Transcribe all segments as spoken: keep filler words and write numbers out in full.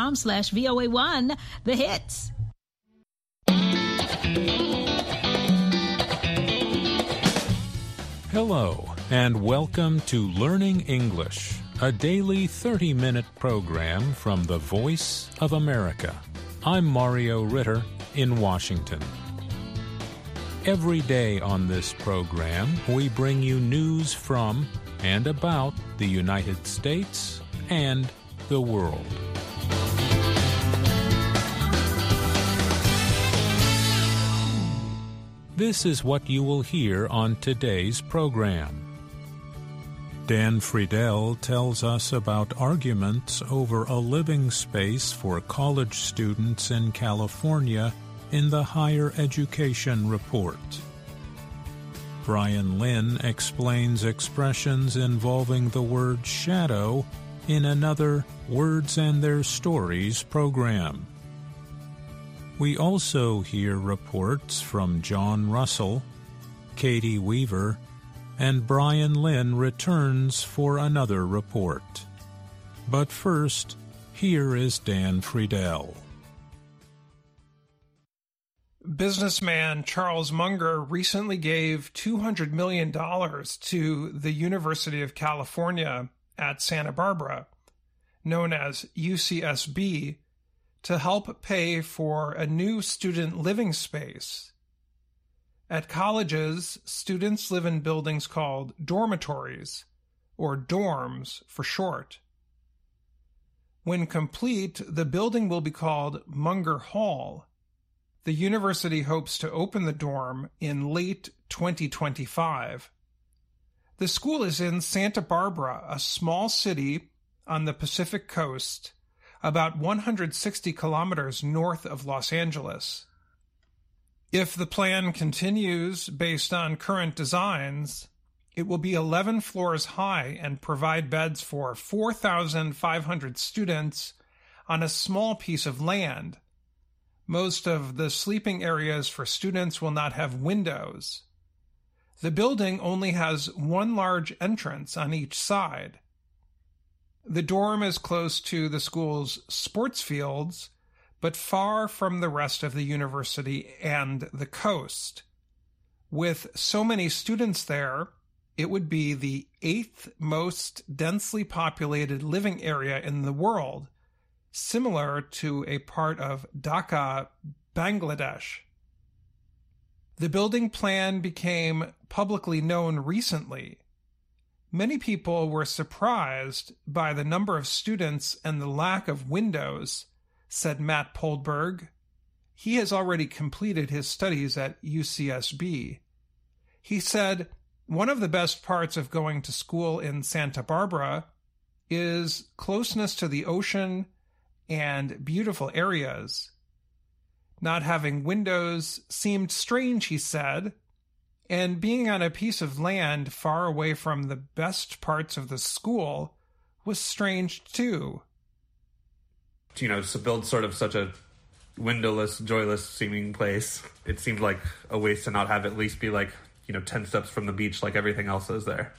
com slash V O A one, the hits. Hello, and welcome to Learning English, a daily thirty-minute program from the Voice of America. I'm Mario Ritter in Washington. Every day on this program, we bring you news from and about the United States and the world. This is what you will hear on today's program. Dan Friedel tells us about arguments over a living space for college students in California in the Higher Education Report. Brian Lynn explains expressions involving the word shadow in another Words and Their Stories program. We also hear reports from John Russell, Katie Weaver, and Brian Lynn returns for another report. But first, here is Dan Friedel. Businessman Charles Munger recently gave two hundred million dollars to the University of California at Santa Barbara, known as U C S B, to help pay for a new student living space. At colleges, students live in buildings called dormitories, or dorms for short. When complete, the building will be called Munger Hall. The university hopes to open the dorm in late twenty twenty-five. The school is in Santa Barbara, a small city on the Pacific coast, about one hundred sixty kilometers north of Los Angeles. If the plan continues based on current designs, it will be eleven floors high and provide beds for four thousand five hundred students on a small piece of land. Most of the sleeping areas for students will not have windows. The building only has one large entrance on each side. The dorm is close to the school's sports fields, but far from the rest of the university and the coast. With so many students there, it would be the eighth most densely populated living area in the world, similar to a part of Dhaka, Bangladesh. The building plan became publicly known recently. Many people were surprised by the number of students and the lack of windows, said Matt Poldberg. He has already completed his studies at U C S B. He said, one of the best parts of going to school in Santa Barbara is closeness to the ocean and beautiful areas. Not having windows seemed strange, he said, and being on a piece of land far away from the best parts of the school was strange too. You know, to build sort of such a windowless, joyless seeming place, it seemed like a waste to not have at least be like, you know, ten steps from the beach like everything else is there.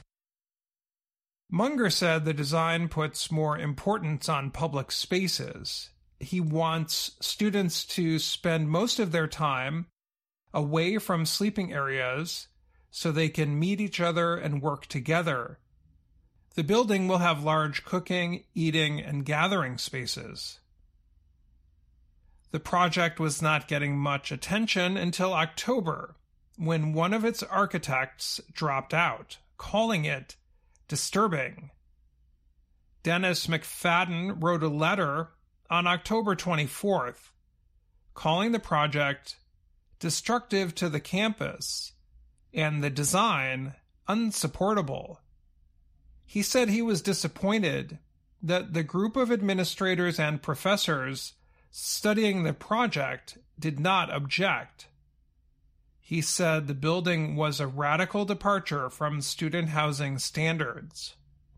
Munger said the design puts more importance on public spaces. He wants students to spend most of their time away from sleeping areas so they can meet each other and work together. The building will have large cooking, eating, and gathering spaces. The project was not getting much attention until October, when one of its architects dropped out, calling it disturbing. Dennis McFadden wrote a letter on October twenty-fourth, calling the project destructive to the campus and the design unsupportable. He said he was disappointed that the group of administrators and professors studying the project did not object. He said the building was a radical departure from student housing standards.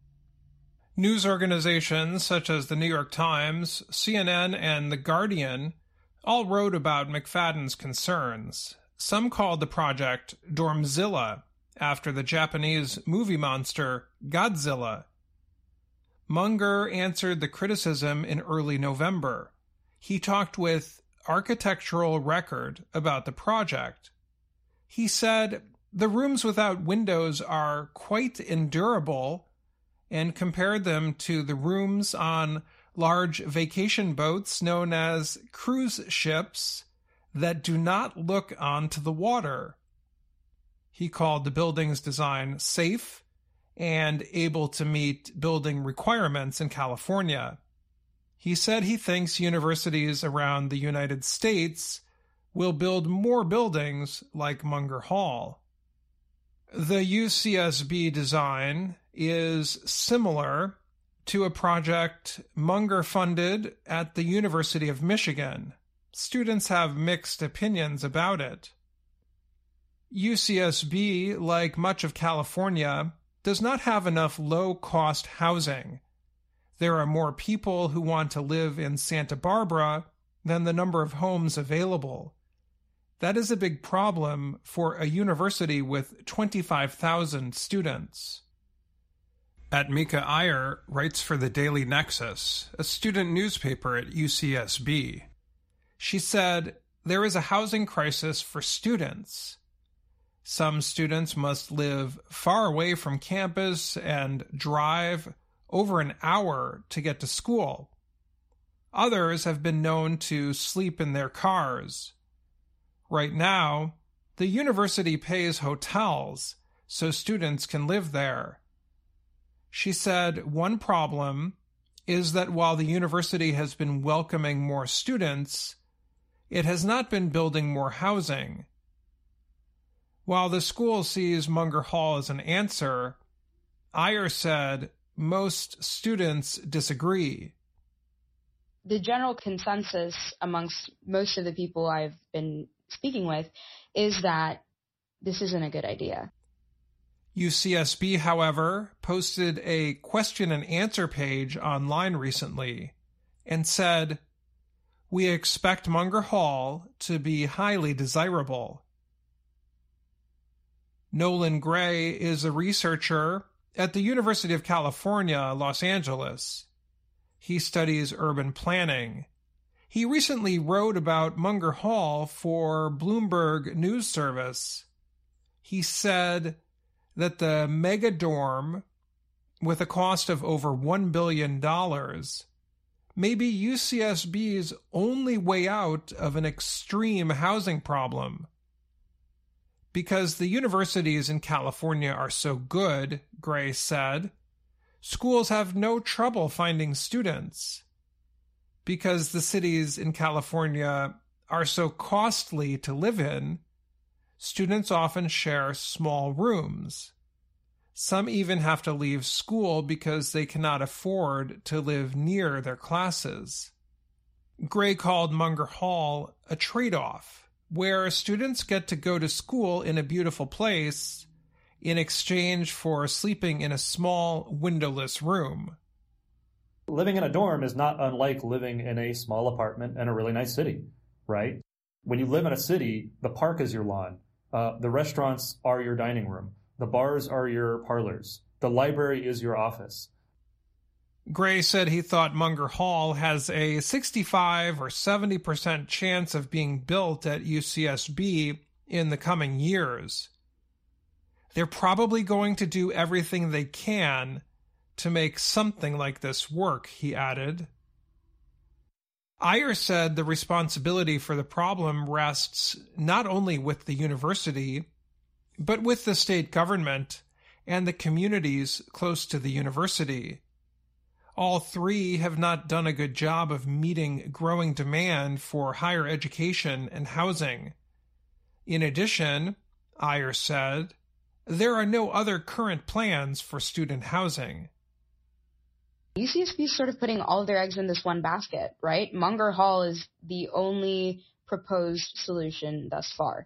News organizations such as the New York Times, C N N, and The Guardian all wrote about McFadden's concerns. Some called the project Dormzilla, after the Japanese movie monster Godzilla. Munger answered the criticism in early November. He talked with Architectural Record about the project. He said, "The rooms without windows are quite endurable," and compared them to the rooms on large vacation boats known as cruise ships that do not look onto the water. He called the building's design safe and able to meet building requirements in California. He said he thinks universities around the United States will build more buildings like Munger Hall. The U C S B design is similar to a project Munger funded at the University of Michigan. Students have mixed opinions about it. U C S B, like much of California, does not have enough low-cost housing. There are more people who want to live in Santa Barbara than the number of homes available. That is a big problem for a university with twenty-five thousand students. Atmika Iyer writes for the Daily Nexus, a student newspaper at U C S B. She said, "There is a housing crisis for students. Some students must live far away from campus and drive over an hour to get to school. Others have been known to sleep in their cars. Right now, the university pays hotels so students can live there." She said one problem is that while the university has been welcoming more students, it has not been building more housing. While the school sees Munger Hall as an answer, Iyer said most students disagree. The general consensus amongst most of the people I've been speaking with is that this isn't a good idea. U C S B, however, posted a question and answer page online recently and said, "We expect Munger Hall to be highly desirable." Nolan Gray is a researcher at the University of California, Los Angeles. He studies urban planning. He recently wrote about Munger Hall for Bloomberg News Service. He said that the mega dorm, with a cost of over one billion dollars, may be U C S B's only way out of an extreme housing problem. Because the universities in California are so good, Gray said, schools have no trouble finding students. Because the cities in California are so costly to live in, students often share small rooms. Some even have to leave school because they cannot afford to live near their classes. Gray called Munger Hall a trade-off, where students get to go to school in a beautiful place in exchange for sleeping in a small, windowless room. Living in a dorm is not unlike living in a small apartment in a really nice city, right? When you live in a city, the park is your lawn. Uh, the restaurants are your dining room. The bars are your parlors. The library is your office. Gray said he thought Munger Hall has a sixty-five or seventy percent chance of being built at U C S B in the coming years. They're probably going to do everything they can to make something like this work, he added. Iyer said the responsibility for the problem rests not only with the university, but with the state government and the communities close to the university. All three have not done a good job of meeting growing demand for higher education and housing. In addition, Iyer said, there are no other current plans for student housing. U C S B is sort of putting all of their eggs in this one basket, right? Munger Hall is the only proposed solution thus far.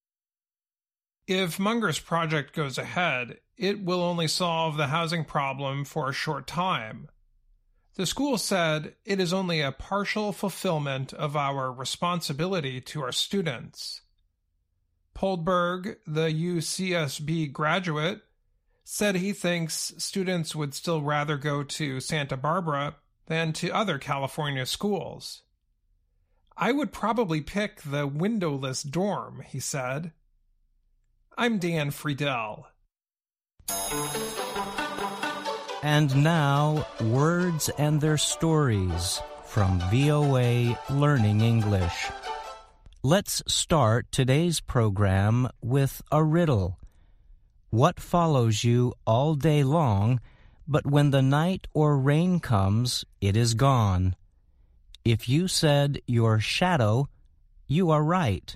If Munger's project goes ahead, it will only solve the housing problem for a short time. The school said it is only a partial fulfillment of our responsibility to our students. Poldberg, the U C S B graduate, said he thinks students would still rather go to Santa Barbara than to other California schools. I would probably pick the windowless dorm, he said. I'm Dan Friedel. And now, Words and Their Stories from V O A Learning English. Let's start today's program with a riddle. What follows you all day long, but when the night or rain comes, it is gone? If you said your shadow, you are right.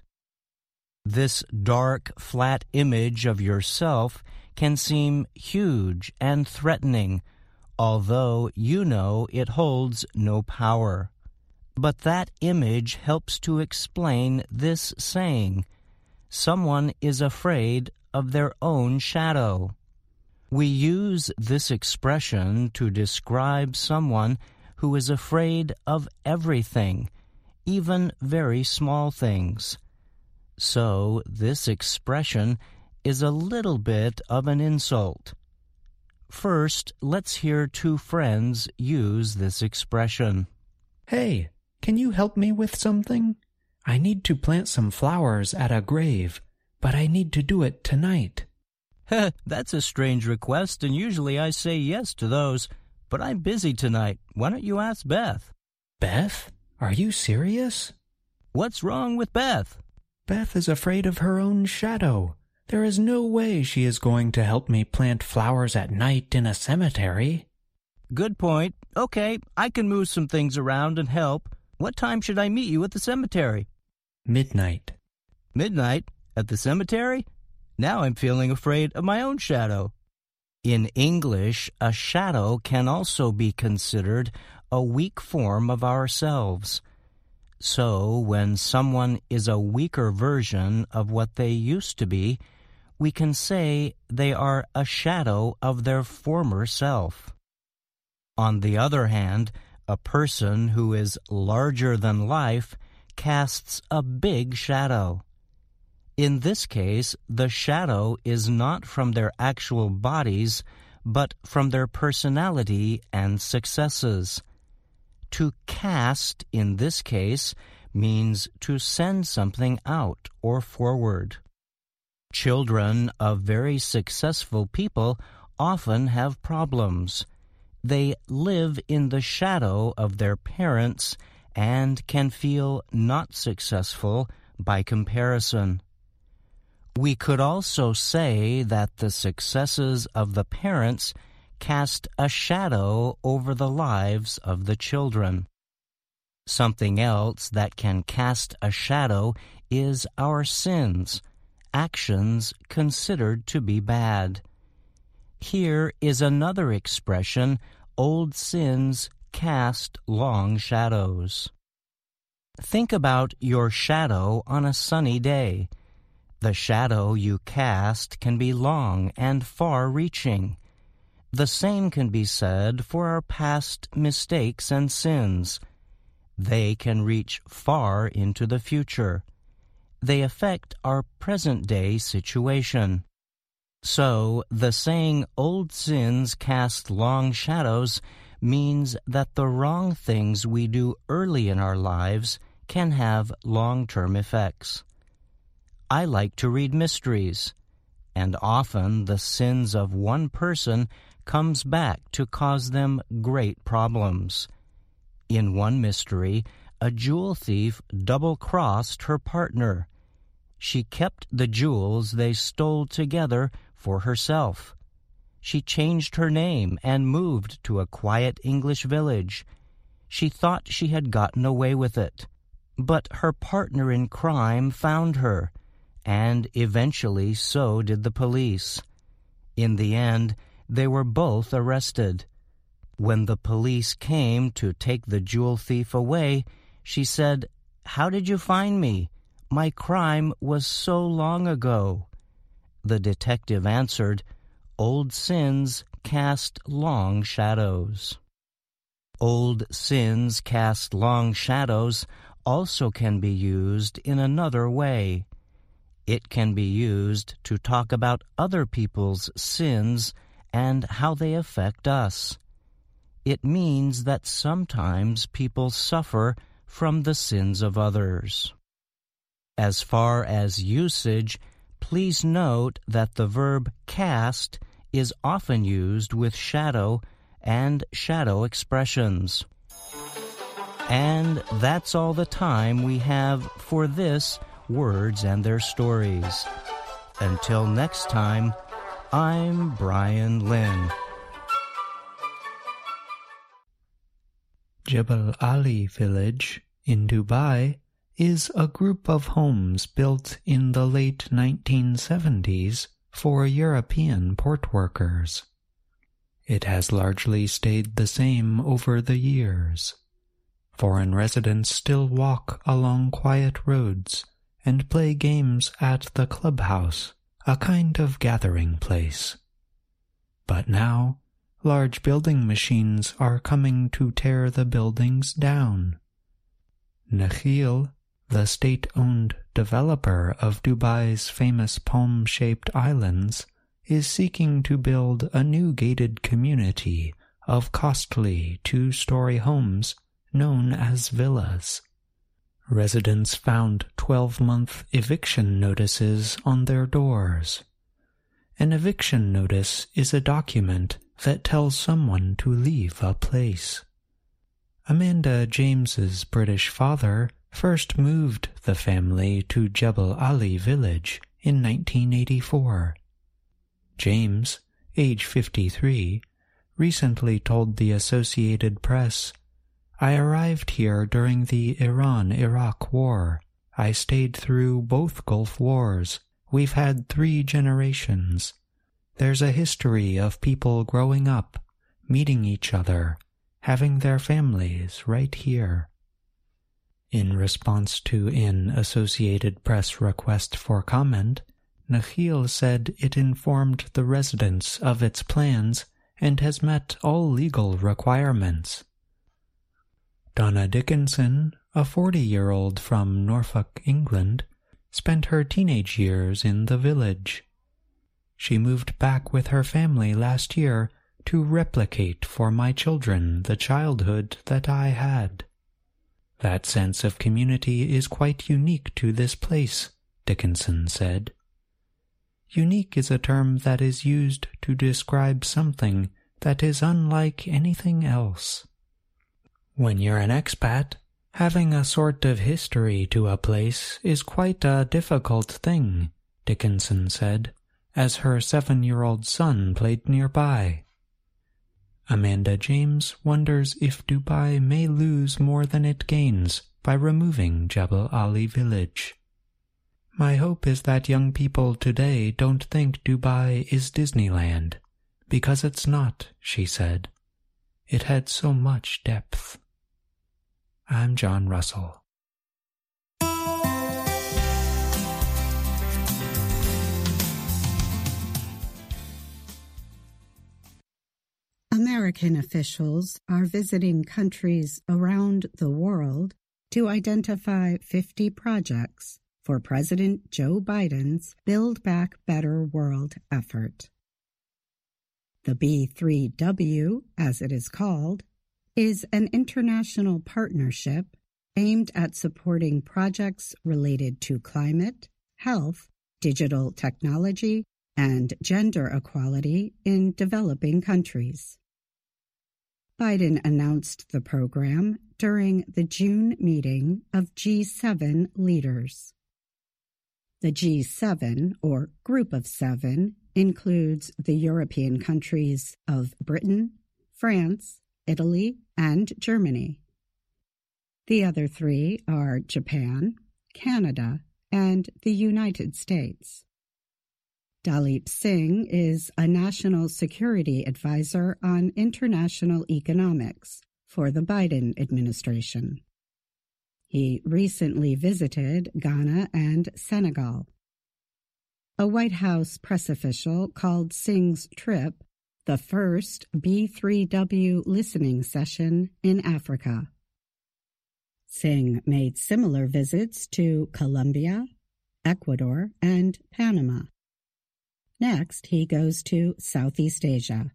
This dark, flat image of yourself can seem huge and threatening, although you know it holds no power. But that image helps to explain this saying, someone is afraid of their own shadow. We use this expression to describe someone who is afraid of everything, even very small things. So this expression is a little bit of an insult. First, let's hear two friends use this expression. Hey, can you help me with something? I need to plant some flowers at a grave, but I need to do it tonight. That's a strange request, and usually I say yes to those, but I'm busy tonight. Why don't you ask Beth? Beth? Are you serious? What's wrong with Beth? Beth is afraid of her own shadow. There is no way she is going to help me plant flowers at night in a cemetery. Good point. Okay, I can move some things around and help. What time should I meet you at the cemetery? Midnight. Midnight? At the cemetery? Now I'm feeling afraid of my own shadow. In English, a shadow can also be considered a weak form of ourselves. So, when someone is a weaker version of what they used to be, we can say they are a shadow of their former self. On the other hand, a person who is larger than life casts a big shadow. In this case, the shadow is not from their actual bodies, but from their personality and successes. To cast, in this case, means to send something out or forward. Children of very successful people often have problems. They live in the shadow of their parents and can feel not successful by comparison. We could also say that the successes of the parents cast a shadow over the lives of the children. Something else that can cast a shadow is our sins, actions considered to be bad. Here is another expression, old sins cast long shadows. Think about your shadow on a sunny day. The shadow you cast can be long and far-reaching. The same can be said for our past mistakes and sins. They can reach far into the future. They affect our present-day situation. So, the saying, old sins cast long shadows, means that the wrong things we do early in our lives can have long-term effects. I like to read mysteries, and often the sins of one person comes back to cause them great problems. In one mystery, a jewel thief double-crossed her partner. She kept the jewels they stole together for herself. She changed her name and moved to a quiet English village. She thought she had gotten away with it. But her partner in crime found her, and eventually so did the police. In the end, they were both arrested. When the police came to take the jewel thief away, she said, "How did you find me? My crime was so long ago." The detective answered, "Old sins cast long shadows." Old sins cast long shadows also can be used in another way. It can be used to talk about other people's sins and how they affect us. It means that sometimes people suffer from the sins of others. As far as usage, please note that the verb cast is often used with shadow and shadow expressions. And that's all the time we have for this Words and Their Stories. Until next time, I'm Brian Lynn. Jebel Ali Village in Dubai is a group of homes built in the late nineteen seventies for European port workers. It has largely stayed the same over the years. Foreign residents still walk along quiet roads and play games at the clubhouse, a kind of gathering place. But now, large building machines are coming to tear the buildings down. Nakheel, the state-owned developer of Dubai's famous palm-shaped islands, is seeking to build a new gated community of costly two-story homes known as villas. Residents found twelve-month eviction notices on their doors. An eviction notice is a document that tells someone to leave a place. Amanda James's British father first moved the family to Jebel Ali Village in nineteen eighty-four. James, age fifty-three, recently told the Associated Press, "I arrived here during the Iran-Iraq War. I stayed through both Gulf Wars. We've had three generations. There's a history of people growing up, meeting each other, having their families right here." In response to an Associated Press request for comment, Nakheel said it informed the residents of its plans and has met all legal requirements. Donna Dickinson, a forty-year-old from Norfolk, England, spent her teenage years in the village. She moved back with her family last year to replicate for my children the childhood that I had. That sense of community is quite unique to this place, Dickinson said. Unique is a term that is used to describe something that is unlike anything else. When you're an expat, having a sort of history to a place is quite a difficult thing, Dickinson said, as her seven-year-old son played nearby. Amanda James wonders if Dubai may lose more than it gains by removing Jebel Ali Village. My hope is that young people today don't think Dubai is Disneyland, because it's not, she said. It had so much depth. I'm John Russell. American officials are visiting countries around the world to identify fifty projects for President Joe Biden's Build Back Better World effort. The B three W, as it is called, is an international partnership aimed at supporting projects related to climate, health, digital technology, and gender equality in developing countries. Biden announced the program during the June meeting of G seven leaders. The G seven, or Group of Seven, includes the European countries of Britain, France, Italy, and Germany. The other three are Japan, Canada, and the United States. Dalip Singh is a national security advisor on international economics for the Biden administration. He recently visited Ghana and Senegal. A White House press official called Singh's trip the first B three W listening session in Africa. Singh made similar visits to Colombia, Ecuador, and Panama. Next, he goes to Southeast Asia.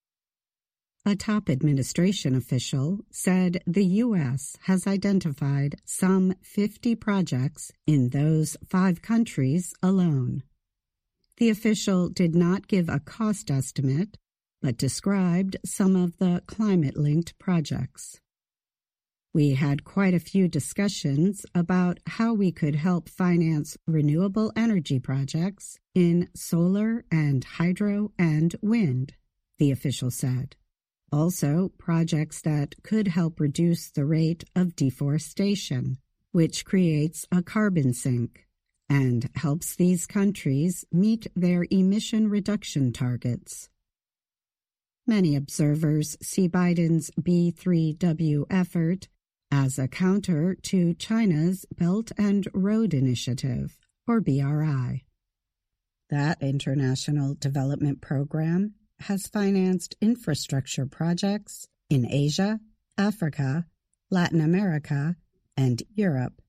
A top administration official said the U S has identified some fifty projects in those five countries alone. The official did not give a cost estimate, but described some of the climate-linked projects. We had quite a few discussions about how we could help finance renewable energy projects in solar and hydro and wind, the official said. Also, projects that could help reduce the rate of deforestation, which creates a carbon sink and helps these countries meet their emission reduction targets. Many observers see Biden's B three W effort as a counter to China's Belt and Road Initiative, or B R I. That international development program has financed infrastructure projects in Asia, Africa, Latin America, and Europe.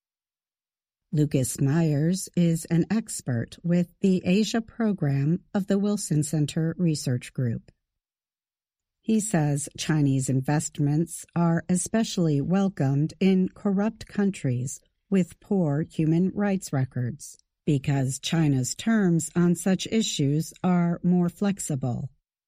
Lucas Myers is an expert with the Asia program of the Wilson Center Research Group. He says Chinese investments are especially welcomed in corrupt countries with poor human rights records, because China's terms on such issues are more flexible.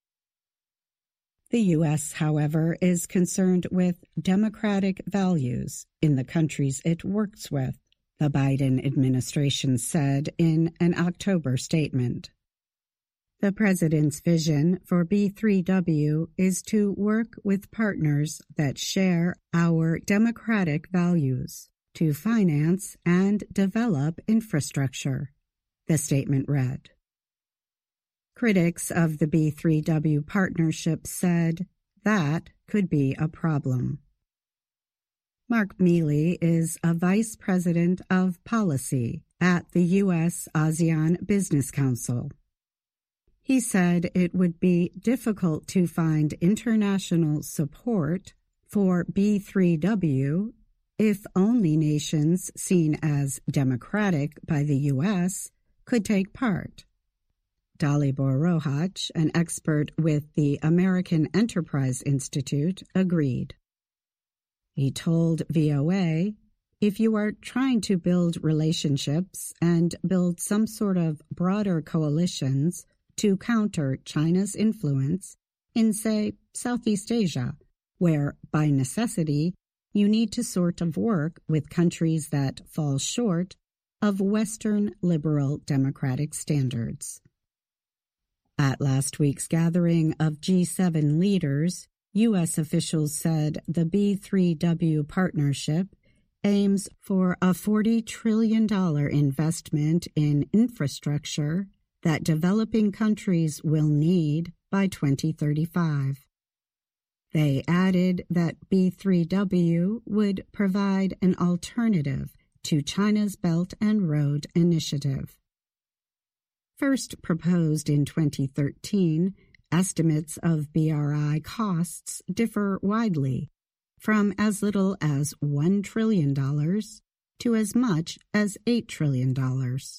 The U S, however, is concerned with democratic values in the countries it works with, the Biden administration said in an October statement. The president's vision for B three W is to work with partners that share our democratic values to finance and develop infrastructure, the statement read. Critics of the B three W partnership said that could be a problem. Mark Mealy is a vice president of policy at the U S ASEAN Business Council. He said it would be difficult to find international support for B three W if only nations seen as democratic by the U S could take part. Dalibor Rohach, an expert with the American Enterprise Institute, agreed. He told V O A, if you are trying to build relationships and build some sort of broader coalitions to counter China's influence in, say, Southeast Asia, where, by necessity, you need to sort of work with countries that fall short of Western liberal democratic standards. At last week's gathering of G seven leaders, U S officials said the B three W partnership aims for a forty trillion dollars investment in infrastructure that developing countries will need by twenty thirty-five. They added that B three W would provide an alternative to China's Belt and Road Initiative. First proposed in twenty thirteen, estimates of B R I costs differ widely, from as little as one trillion dollars to as much as eight trillion dollars.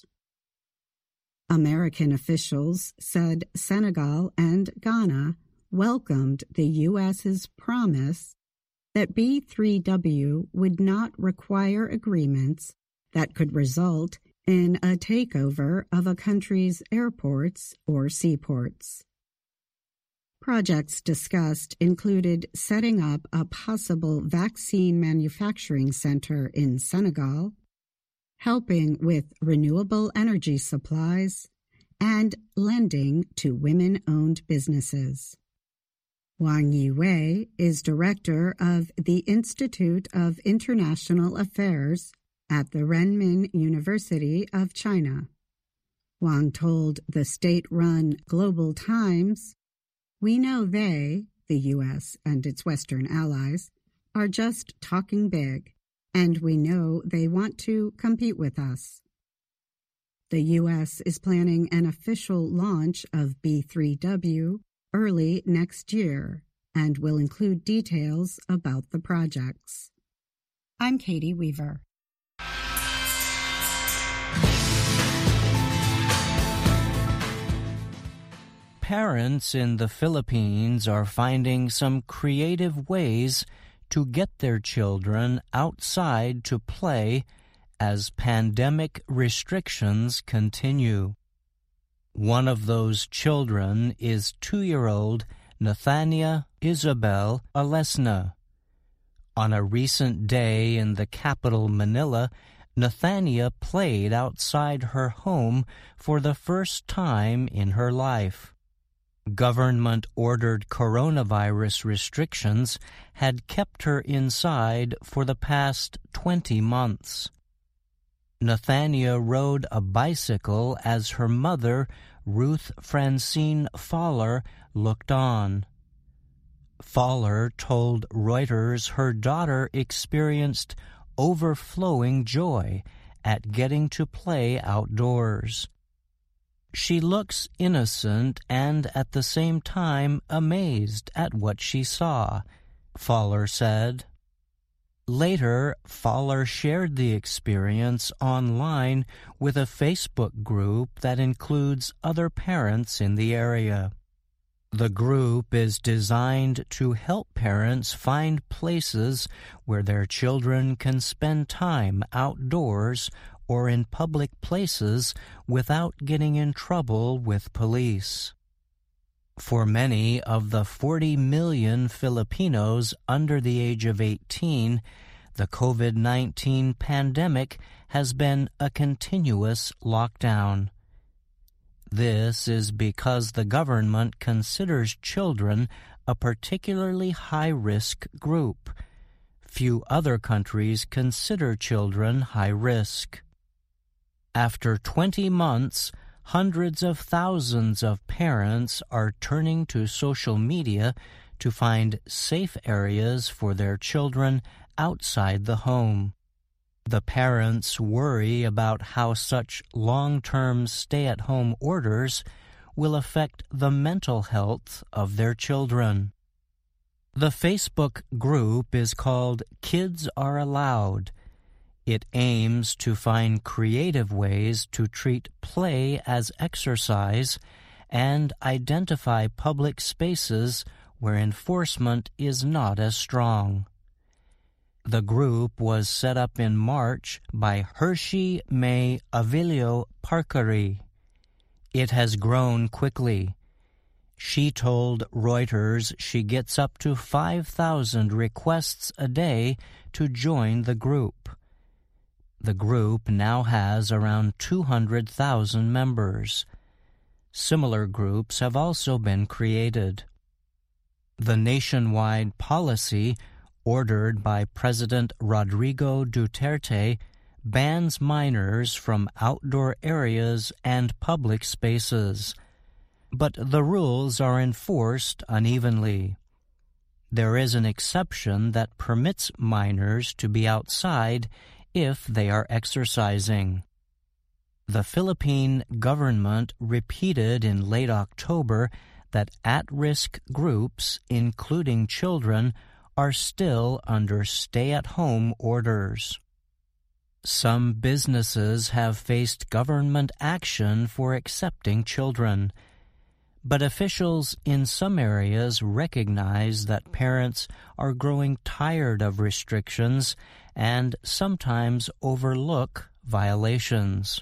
American officials said Senegal and Ghana welcomed the U S's promise that B three W would not require agreements that could result in a takeover of a country's airports or seaports. Projects discussed included setting up a possible vaccine manufacturing center in Senegal, helping with renewable energy supplies, and lending to women-owned businesses. Wang Yiwei is director of the Institute of International Affairs at the Renmin University of China. Wang told the state-run Global Times, "We know they, the U S and its Western allies, are just talking big, and we know they want to compete with us." The U S is planning an official launch of B three W early next year and will include details about the projects. I'm Katie Weaver. parents in the Philippines are finding some creative ways to get their children outside to play as pandemic restrictions continue. One of those children is two-year-old Nathania Isabel Alesna. On a recent day in the capital Manila, Nathania played outside her home for the first time in her life. Government-ordered coronavirus restrictions had kept her inside for the past twenty months. Nathania rode a bicycle as her mother, Ruth Francine Fowler, looked on. Fowler told Reuters her daughter experienced overflowing joy at getting to play outdoors. She looks innocent and at the same time amazed at what she saw, Fowler said. Later, Fowler shared the experience online with a Facebook group that includes other parents in the area. The group is designed to help parents find places where their children can spend time outdoors or in public places without getting in trouble with police. For many of the forty million Filipinos under the age of eighteen, the COVID nineteen pandemic has been a continuous lockdown. This is because the government considers children a particularly high-risk group. Few other countries consider children high risk. After twenty months, hundreds of thousands of parents are turning to social media to find safe areas for their children outside the home. The parents worry about how such long-term stay-at-home orders will affect the mental health of their children. The Facebook group is called Kids Are Allowed. It aims to find creative ways to treat play as exercise and identify public spaces where enforcement is not as strong. The group was set up in March by Hershey May Avilio Parkari. It has grown quickly. She told Reuters she gets up to five thousand requests a day to join the group. The group now has around two hundred thousand members. Similar groups have also been created. The nationwide policy, ordered by President Rodrigo Duterte, bans minors from outdoor areas and public spaces. But the rules are enforced unevenly. There is an exception that permits minors to be outside if they are exercising. The Philippine government repeated in late October that at-risk groups, including children, are still under stay-at-home orders. Some businesses have faced government action for accepting children, but officials in some areas recognize that parents are growing tired of restrictions and sometimes overlook violations.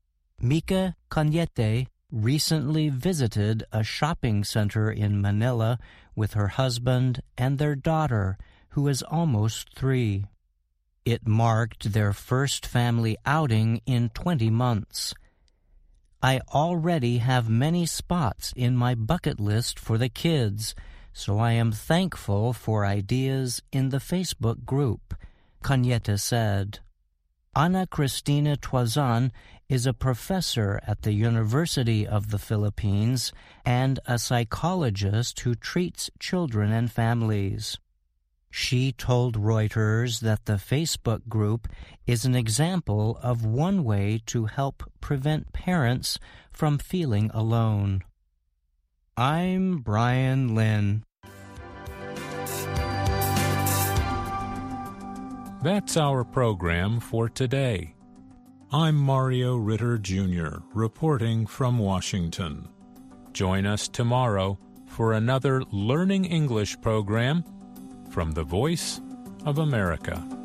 Mika Cañete recently visited a shopping center in Manila with her husband and their daughter, who is almost three. It marked their first family outing in twenty months. I already have many spots in my bucket list for the kids, so I am thankful for ideas in the Facebook group, Cañete said. Ana Cristina Tuazan is a professor at the University of the Philippines and a psychologist who treats children and families. She told Reuters that the Facebook group is an example of one way to help prevent parents from feeling alone. I'm Brian Lynn. That's our program for today. I'm Mario Ritter, Junior, reporting from Washington. Join us tomorrow for another Learning English program from the Voice of America.